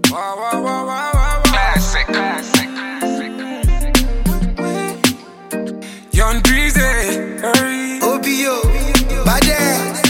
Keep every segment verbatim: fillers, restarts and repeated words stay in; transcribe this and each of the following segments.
Wow, wow, wow, wow, wow. Classic, classic, classic, classic. Young Dreezy, hurry. O B O, badass.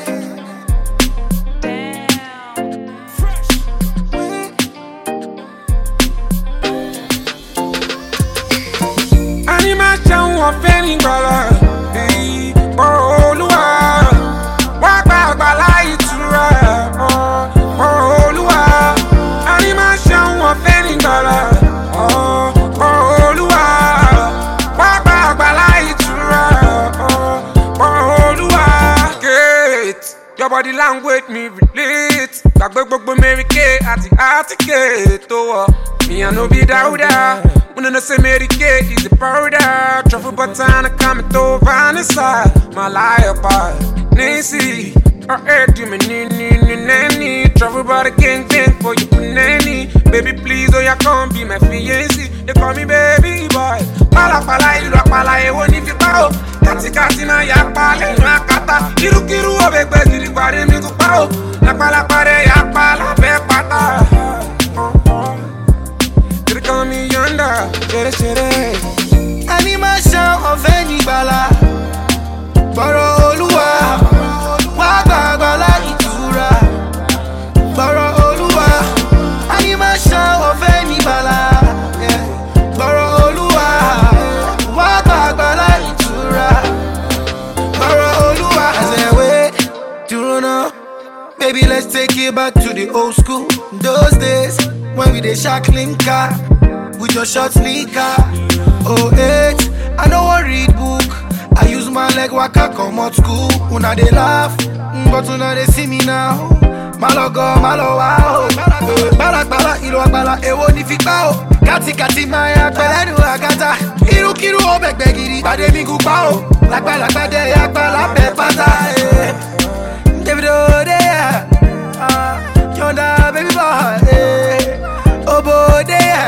Anima jẹun ọ̀fẹ́ nígbàlá, bọ̀ Olúwa, wá gba àgbàlá ìtura, bọ̀ Olúwa. Anima jẹun ọ̀fẹ́ nígbàlá, bọ̀ Olúwa, wá gba àgbàlá ìtura, bọ̀ Olúwa. Gate, your body language me relate. Gbàgbé gbogbo Mary Kay àti Àtíkè tó wọ̀. Me I no be Dauda. When I say Mary Kay is a powder. Truffle button, I come to Vanessa. My liar part, Nancy. Or head you me ni ni ni nanny. Truffle body gang gang for you nanny. Baby please, oh ya come be my fiancé. They call me baby boy. Pala pala ilu apala e woni fi pa o. Kati kati na ya pala ilu akata. Kiru kiru o be gbe giri pare mi ku pa o. La pala pare ya pala be pata. Call me yonder, chere chere. Animation of any bala. Boro Oluwa, wa gba àgbàlá ìtura. Boro Oluwa, animation of any bala. Yeah. Boro Oluwa, wa gba àgbàlá ìtura. Boro Oluwa, as I wait to run up. Baby, let's take it back to the old school. Those days when we dey shack car with your short sneaker. Oh eight, I no wan read book. I use my leg waka come out school. Una dey laugh, but una dey see me now. Malo go, malo wow. Bala bala, ilo agbala, ewo ni fi pa o. Kati kati maya, pelenu agata. Kiru kiru o begbe giri, bade mi gu pa o. Lagba lagba de agba la pe pata. David o de ya, yonda baby boy. Obo de ya,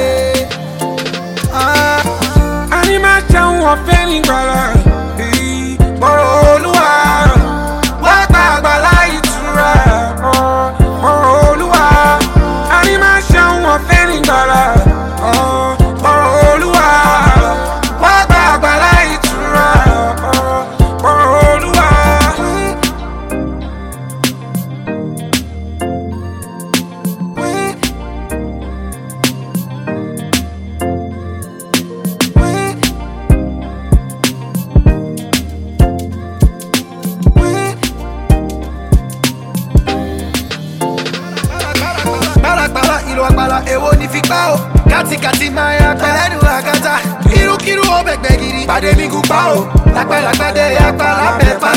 Anima jẹun ọ̀fẹ́ nígbàlá, bọ̀ Olúwa, wá gba àgbàlá ìtura, bọ̀ Olúwa. Anima jẹun ọ̀fẹ́ nígbàlá, bọ̀ Olúwa, wá gba àgbàlá ìtura, bọ̀ Olúwa. Agbala ewo ni fi pa o. Kati kati maya pelenu agata. Kiru kiru o begbe giri. Bade mi gu pa o. Lagba lagba de agba la pe pa.